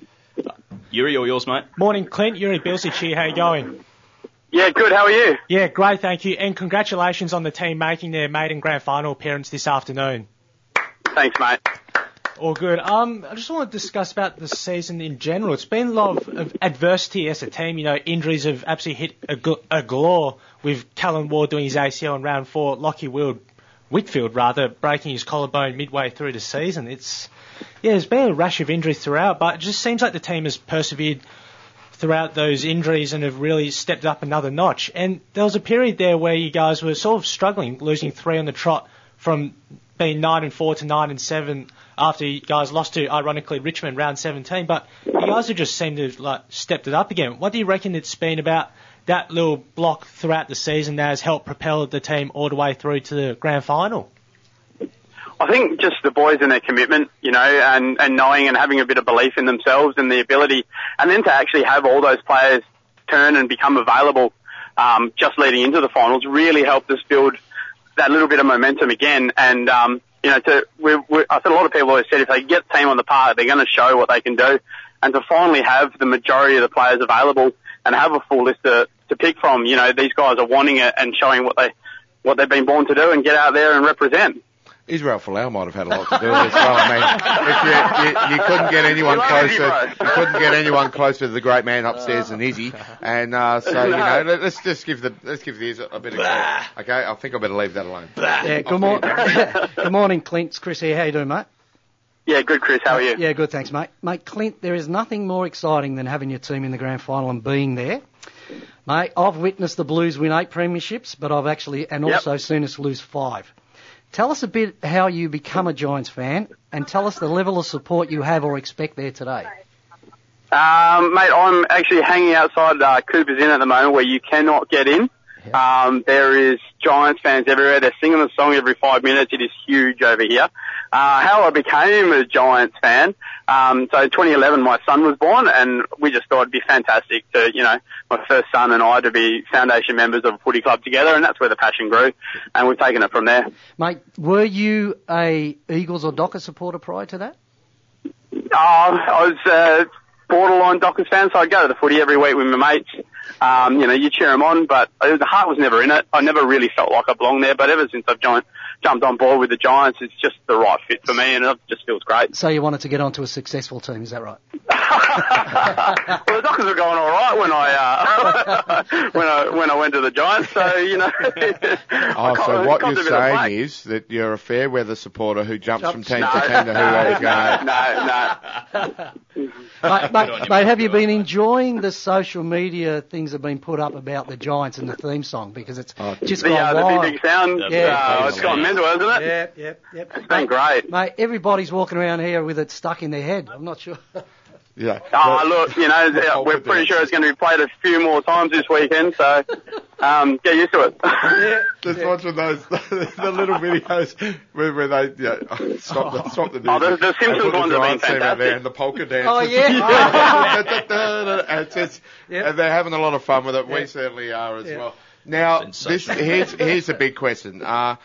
Yuri, all yours, mate. Morning, Clint. Yuri Bilsich here. How you going? Yeah, good. How are you? Yeah, great, thank you. And congratulations on the team making their maiden grand final appearance this afternoon. Thanks, mate. All good. I just want to discuss about the season in general. It's been a lot of adversity as a team. Injuries have absolutely hit a galore with Callan Ward doing his ACL in round 4, Lockie Whitfield breaking his collarbone midway through the season. There's been a rash of injuries throughout, but it just seems like the team has persevered throughout those injuries and have really stepped up another notch. And there was a period there where you guys were sort of struggling, losing 3 on the trot from being 9-4 to 9-7 after you guys lost to, ironically, Richmond round 17. But you guys have just seemed to have stepped it up again. What do you reckon it's been about that little block throughout the season that has helped propel the team all the way through to the grand final? I think just the boys and their commitment, and knowing and having a bit of belief in themselves and the ability, and then to actually have all those players turn and become available just leading into the finals really helped us build that little bit of momentum again. And, I said a lot of people always said if they get the team on the park, they're going to show what they can do. And to finally have the majority of the players available and have a full list to pick from, these guys are wanting it and showing what they've been born to do and get out there and represent. Israel Folau might have had a lot to do with it as well. I mean, you couldn't get anyone closer. You couldn't get anyone closer to the great man upstairs than Izzy. And let's give the Izzy a bit of credit. Okay, I think I better leave that alone. Yeah, good morning, Clint. It's Chris here. How you doing, mate? Yeah, good, Chris. How are you? Yeah, good, thanks, mate. Mate, Clint, there is nothing more exciting than having your team in the grand final and being there. Mate, I've witnessed the Blues win 8 premierships, but I've also seen us lose 5. Tell us a bit how you become a Giants fan, and tell us the level of support you have or expect there today. Mate, I'm actually hanging outside Cooper's Inn at the moment where you cannot get in. Yep. There is Giants fans everywhere. They're singing the song every 5 minutes. It is huge over here. How I became a Giants fan, so 2011 my son was born and we just thought it'd be fantastic to, my first son and I to be foundation members of a footy club together, and that's where the passion grew, and we've taken it from there. Mate, were you a Eagles or Dockers supporter prior to that? I was borderline Dockers fan, so I'd go to the footy every week with my mates. You cheer them on, but the heart was never in it. I never really felt like I belonged there, but ever since I've jumped on board with the Giants, it's just the right fit for me, and it just feels great. So you wanted to get onto a successful team, is that right? Well, the Dockers were going all right when I went to the Giants, so so what you're saying is that you're a fair weather supporter who jumps from team to team to who else No. Mate, have you been enjoying the social media things that have been put up about the Giants and the theme song? Because it's just gone wild. The big sound. It's gone mental, hasn't it? Yep. It's been great. Mate, everybody's walking around here with it stuck in their head. I'm not sure. Yeah. Look, we're pretty sure it's going to be played a few more times this weekend, so get used to it. Just watching those the little videos where they stop the music. The Simpsons ones have been fantastic. And the polka dance. Oh yeah. And they're having a lot of fun with it. We certainly are as well. Now, here's a big question.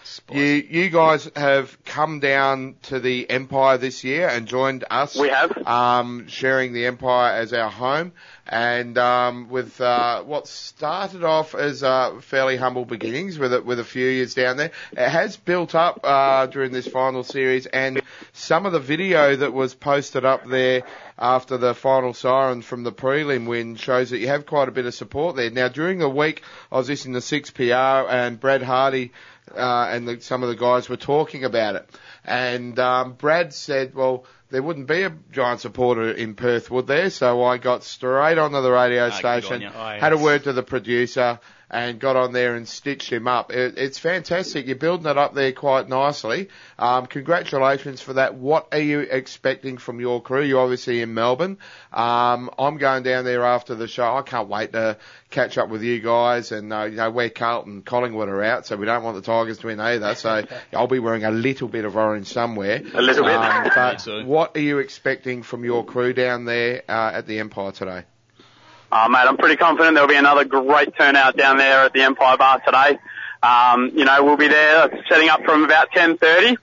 You guys have come down to the Empire this year and joined us. We have. Sharing the Empire as our home. And with what started off as fairly humble beginnings with a few years down there, it has built up during this final series, and some of the video that was posted up there after the final siren from the prelim win shows that you have quite a bit of support there. Now, during the week, I was listening to 6PR, and Brad Hardy and some of the guys were talking about it. And Brad said, well, there wouldn't be a Giant supporter in Perth, would there? So I got straight onto the radio station, had a word to the producer, and got on there and stitched him up. It's fantastic. You're building it up there quite nicely. Congratulations for that. What are you expecting from your crew? You're obviously in Melbourne. I'm going down there after the show. I can't wait to catch up with you guys. And, we're Carlton, Collingwood are out, so we don't want the Tigers to win either. So I'll be wearing a little bit of orange somewhere. A little bit. But what are you expecting from your crew down there at the Empire today? Mate, I'm pretty confident there'll be another great turnout down there at the Empire Bar today. We'll be there setting up from about 10:30.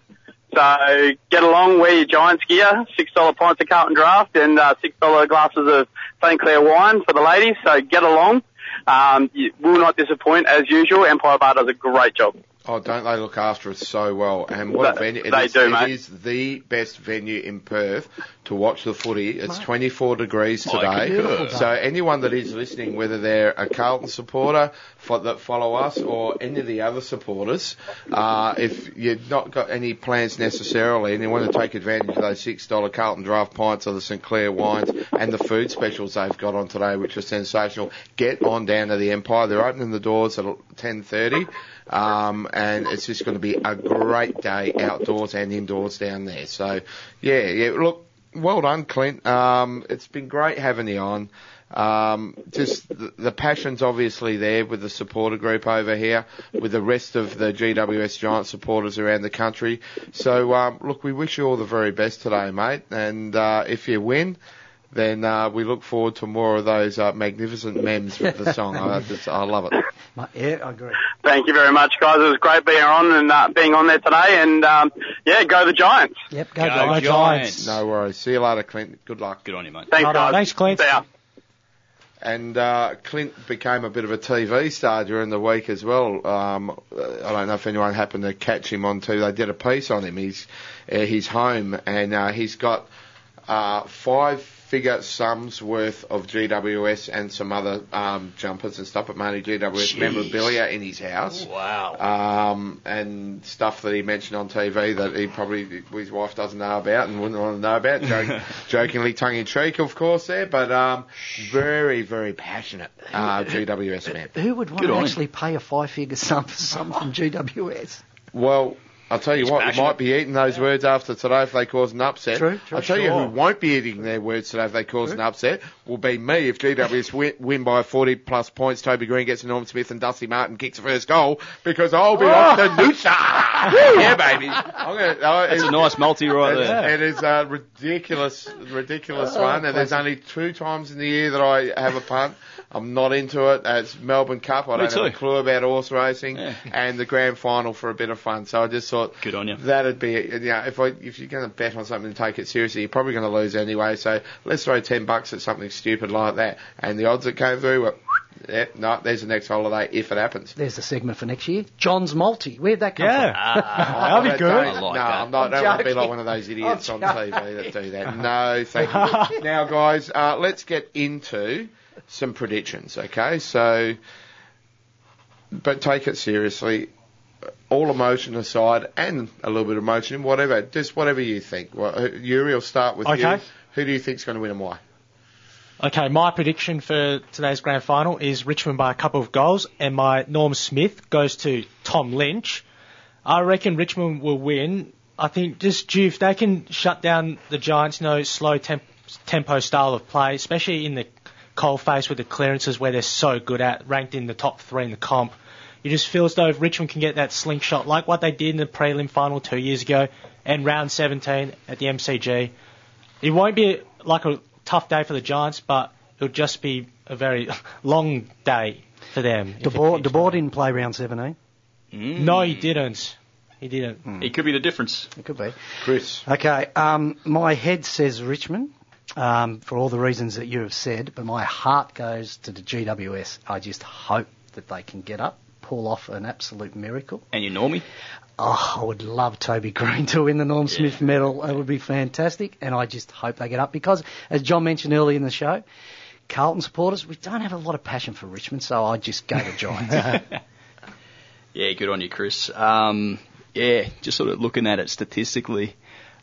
So get along, wear your Giants gear, $6 pints of Carlton Draft and $6 glasses of St. Clair wine for the ladies. So get along. You will not disappoint as usual. Empire Bar does a great job. Oh, don't they look after us so well? And what a venue. It is the best venue in Perth to watch the footy. It's 24 degrees today. So anyone that is listening, whether they're a Carlton supporter that follow us or any of the other supporters, if you've not got any plans necessarily and you want to take advantage of those $6 Carlton Draft pints or the St. Clair wines and the food specials they've got on today, which are sensational, get on down to the Empire. They're opening the doors at 10:30. And it's just going to be a great day outdoors and indoors down there. So, look, well done, Clint. It's been great having you on. Just the passion's obviously there with the supporter group over here, with the rest of the GWS Giants supporters around the country. So, look, we wish you all the very best today, mate. And if you win, then we look forward to more of those magnificent memes with the song. I love it. Yeah, I agree. Thank you very much, guys. It was great being on and being on there today. And, go the Giants. Yep, go Giants. No worries. See you later, Clint. Good luck. Good on you, mate. Thanks, guys. Thanks, Clint. See ya. And Clint became a bit of a TV star during the week as well. I don't know if anyone happened to catch him on TV. They did a piece on him. He's home, and he's got 5-figure sums worth of GWS and some other jumpers and stuff, but mainly GWS memorabilia in his house. Wow. And stuff that he mentioned on TV that his wife doesn't know about and wouldn't want to know about. Jokingly, tongue-in-cheek, of course, there, but very, very passionate GWS man. Who would want to actually pay a 5-figure sum for something from GWS? Well, I'll tell you what, we might be eating those words after today if they cause an upset. True, I'll tell you who won't be eating their words today if they cause an upset will be me if GWS win by 40-plus points. Toby Green gets Norm Smith and Dusty Martin kicks the first goal because I'll be off to Noosa. Yeah, baby. That's a nice multi right there. It is a ridiculous one, and there's only 2 times in the year that I have a punt. I'm not into it. It's Melbourne Cup. I don't have a clue about horse racing, and the grand final for a bit of fun. So I just thought, good on you. That'd be, if you're going to bet on something and take it seriously, you're probably going to lose anyway. So let's throw $10 at something stupid like that. And the odds that came through were, there's the next holiday if it happens. There's the segment for next year. John's Multi. Where'd that come from? That'll be good. I don't want to be like one of those idiots on TV that do that. No, thank you. Now, guys, let's get into some predictions, okay? So, but take it seriously. All emotion aside, and a little bit of emotion, whatever, just whatever you think. Well, Yuri, will start with you. Who do you think's going to win and why? Okay, my prediction for today's grand final is Richmond by a couple of goals, and my Norm Smith goes to Tom Lynch. I reckon Richmond will win. I think just due if they can shut down the Giants, slow tempo style of play, especially in the coalface with the clearances where they're so good at, ranked in the top 3 in the comp. You just feel as though if Richmond can get that slingshot like what they did in the prelim final 2 years ago and round 17 at the MCG, it won't be like a tough day for the Giants, but it'll just be a very long day. for them. De Boer didn't play round 17. No, he didn't. He didn't. It could be the difference. It could be. Chris. Okay, my head says Richmond for all the reasons that you have said, but my heart goes to the GWS. I just hope that they can get up, pull off an absolute miracle. And you Normie? Oh, I would love Toby Green to win the Norm Smith medal. It would be fantastic, and I just hope they get up because, as John mentioned earlier in the show, Carlton supporters, we don't have a lot of passion for Richmond, so I just go to Giants. Yeah, good on you, Chris. Just sort of looking at it statistically,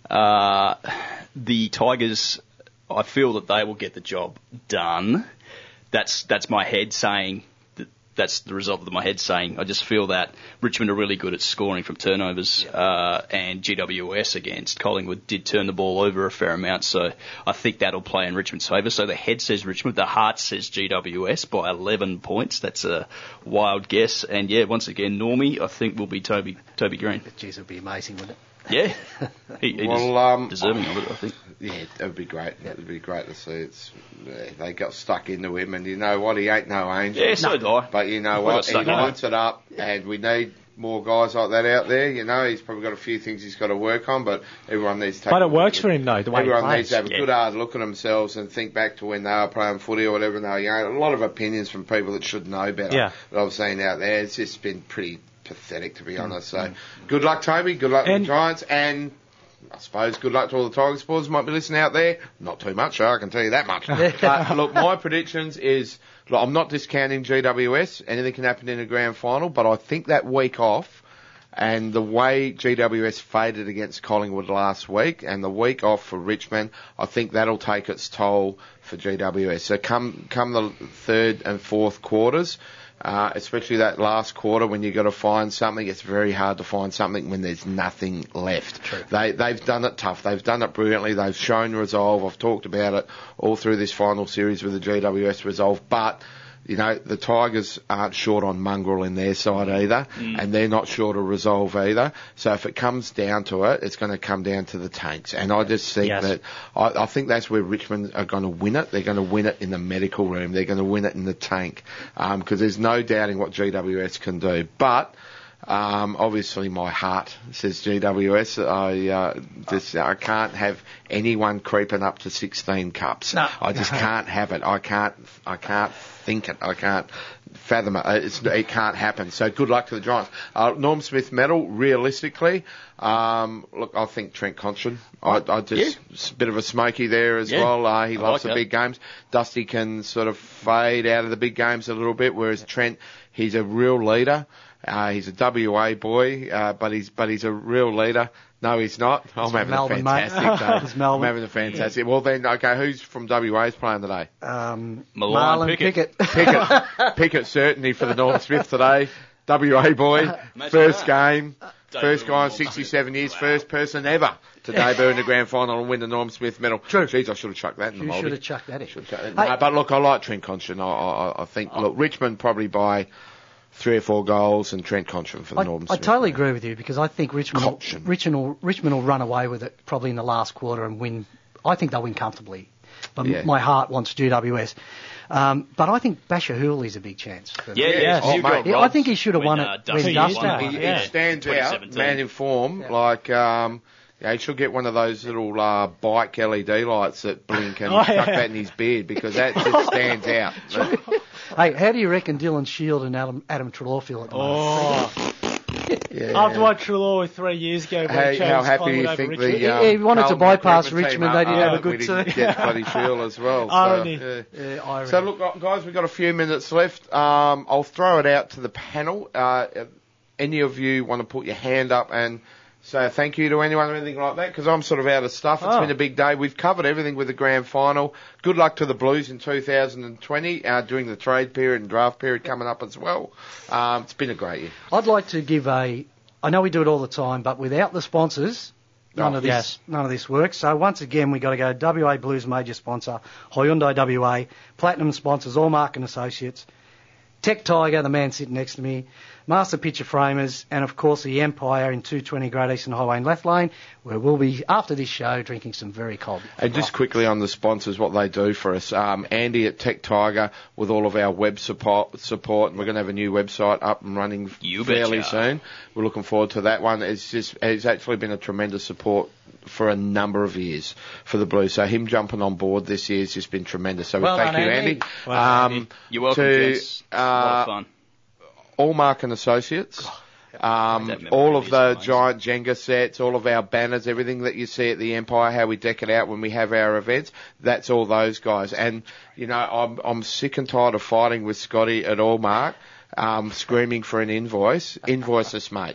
the Tigers, I feel that they will get the job done. That's my head saying. That's the result of my head saying. I just feel that Richmond are really good at scoring from turnovers, and GWS against Collingwood did turn the ball over a fair amount, so I think that'll play in Richmond's favour. So the head says Richmond, the heart says GWS by 11 points. That's a wild guess. And once again, Normie, I think will be Toby Green. Jeez, it would be amazing, wouldn't it? Yeah, he deserving of it, I think. Yeah, it would be great. It would be great to see. They got stuck into him, and you know what? He ain't no angel. Yeah, so do I. But you know what? He lights it up, and we need more guys like that out there. You know, he's probably got a few things he's got to work on, but everyone needs to take. But it works for him though. The way everyone needs to have a good hard look at themselves and think back to when they were playing footy or whatever. And they were young. A lot of opinions from people that should know better. That I've seen out there. It's just been pretty pathetic, to be honest. So, good luck, Toby. Good luck to the Giants, and I suppose good luck to all the Tigers supporters who might be listening out there. Not too much, I can tell you that much. But look, my predictions is, look, I'm not discounting GWS. Anything can happen in a grand final, but I think that week off and the way GWS faded against Collingwood last week and the week off for Richmond, I think that'll take its toll for GWS. So come the third and fourth quarters, especially that last quarter when you've got to find something, it's very hard to find something when there's nothing left. True. They've done it tough. They've done it brilliantly. They've shown resolve. I've talked about it all through this final series with the GWS resolve. But, you know, the Tigers aren't short on mongrel in their side either, and they're not short of resolve either. So if it comes down to it, it's going to come down to the tanks. And I just think that, I think that's where Richmond are going to win it. They're going to win it in the medical room. They're going to win it in the tank, because there's no doubting what GWS can do. But, obviously my heart says GWS. I can't have anyone creeping up to 16 cups. No. I just can't have it. I can't think it. I can't fathom it. It can't happen. So good luck to the Giants. Norm Smith medal, realistically, look, I think Trent Cotchin. It's a bit of a smoky there as well. He loves the big games. Dusty can sort of fade out of the big games a little bit, whereas Trent, he's a real leader. He's a WA boy, but he's a real leader. No, he's not. I'm having a fantastic day. I'm having a fantastic. Well then, okay, who's from WA is playing today? Marlon Pickett. Pickett certainly for the Norm Smith today. WA boy, first game, first guy in 67 years, first person ever to debut in the grand final and win the Norm Smith medal. True. Jeez, I should have chucked that in the mould. You should have chucked that in. No, but look, I like Trent Cotchin. I think, look, Richmond probably by 3 or 4 goals and Trent Cotchin for the Norm Smith. I totally agree with you because I think Richmond will run away with it probably in the last quarter and win. I think they'll win comfortably. But my heart wants GWS. But I think Basher Hooley's a big chance. I think he should have won it when Dusty. He stands out, man in form, like... he should get one of those little bike LED lights that blink and tuck that in his beard because that just stands out. Hey, how do you reckon Dylan Shield and Adam Treloar feel at the moment? After what Treloar 3 years ago, how happy do you think he wanted to bypass Richmond? They didn't have a good team. Get bloody Shield as well. So look, guys, we've got a few minutes left. I'll throw it out to the panel. Any of you want to put your hand up and say thank you to anyone or anything like that? Because I'm sort of out of stuff. It's been a big day. We've covered everything with the grand final. Good luck to the Blues in 2020 during the trade period and draft period coming up as well. It's been a great year. I'd like to give I know we do it all the time, but without the sponsors, none of this works. So once again, we've got to go WA Blues major sponsor, Hyundai WA, Platinum sponsors, Allmark and Associates, Tech Tiger, the man sitting next to me, Master Picture Framers, and of course the Empire in 220 Great Eastern Highway in Left Lane, where we'll be, after this show, drinking some very cold. And just quickly on the sponsors, what they do for us. Andy at Tech Tiger with all of our web support, and we're going to have a new website up and running fairly soon. We're looking forward to that one. It's actually been a tremendous support for a number of years for the Blues. So him jumping on board this year has just been tremendous. So thank you, Andy. You're welcome, gents. A lot of fun. Allmark and Associates. All of the giant Jenga sets, all of our banners, everything that you see at the Empire, how we deck it out when we have our events, that's all those guys. And, you know, I'm sick and tired of fighting with Scotty at Allmark. Screaming for an invoice. Invoice us, mate.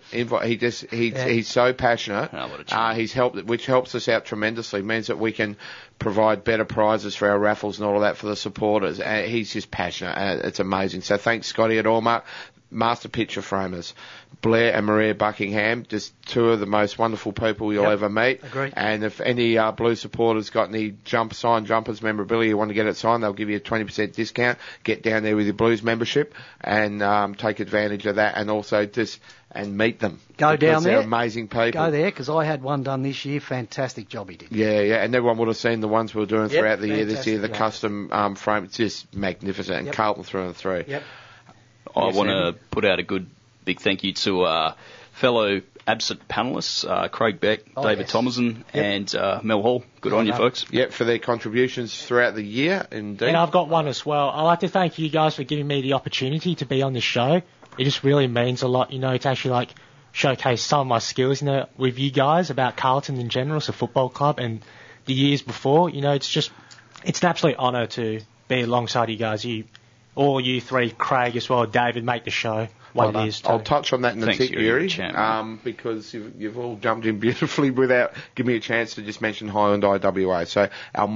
He's so passionate. He's helped, which helps us out tremendously. Means that we can provide better prizes for our raffles and all of that for the supporters. He's just passionate. It's amazing. So thanks, Scotty at Allmark. Master Picture Framers, Blair and Maria Buckingham, just two of the most wonderful people you'll ever meet. Agreed. And if any Blue supporters got any signed jumpers, memorabilia, you want to get it signed, they'll give you a 20% discount. Get down there with your Blues membership and take advantage of that, and also and meet them. Go down there. They're amazing people. Go there, because I had one done this year. Fantastic job he did. Yeah, and everyone would have seen the ones we were doing throughout the year this year, the custom frame. It's just magnificent, and Carlton through and through. Yep. I want to put out a good big thank you to fellow absent panellists, Craig Beck, David Thomason, and Mel Hall. Good on you, folks. Yep, for their contributions throughout the year, indeed. And I've got one as well. I'd like to thank you guys for giving me the opportunity to be on this show. It just really means a lot, to actually, showcase some of my skills, with you guys about Carlton in general, as a football club, and the years before. It's an absolute honour to be alongside you guys. All you three, Craig as well, David, make the show what it is. I'll touch on that in a tick, Yuri, because you've all jumped in beautifully without giving me a chance to just mention Hyundai WA. So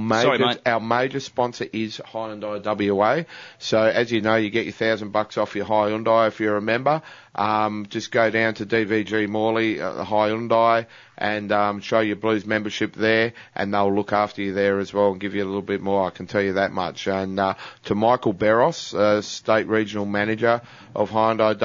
our major sponsor is Hyundai WA. So as you know, you get your $1,000 off your Hyundai if you're a member. Just go down to DVG Morley, the Hyundai, and show your Blues membership there, and they'll look after you there as well and give you a little bit more, I can tell you that much. And to Michael Barros, State Regional Manager of Hyundai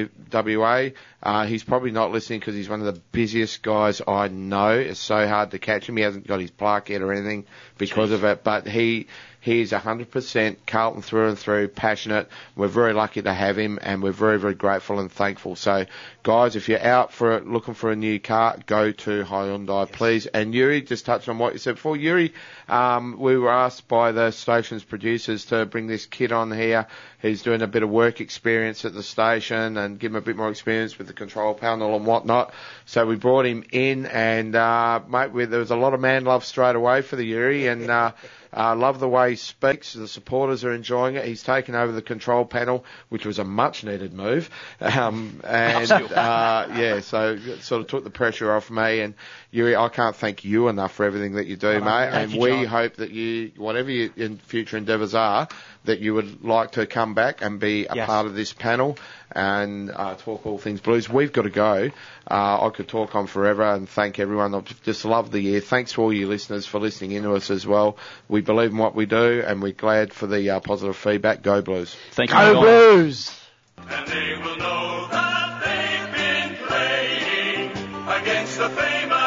WA, he's probably not listening because he's one of the busiest guys I know. It's so hard to catch him. He hasn't got his plaque yet or anything because of it, but he is 100% Carlton through and through, passionate. We're very lucky to have him, and we're very, very grateful and thankful. So, guys, if you're out looking for a new car, go to Hyundai, please. And Yuri, just touch on what you said before. Yuri, we were asked by the station's producers to bring this kid on here. He's doing a bit of work experience at the station and give him a bit more experience with the control panel and whatnot. So we brought him in, and mate, there was a lot of man love straight away for the Yuri, and love the way he speaks. The supporters are enjoying it. He's taken over the control panel, which was a much needed move. So it sort of took the pressure off me. And Yuri, I can't thank you enough for everything that you do, mate. And we hope that you, whatever your future endeavours are, that you would like to come back and be a part of this panel and talk all things Blues. We've got to go. I could talk on forever and thank everyone. I've just loved the year. Thanks to all you listeners for listening in to us as well. We believe in what we do, and we're glad for the positive feedback. Go Blues. Thank you. Go Blues. And they will know that they've been playing against the famous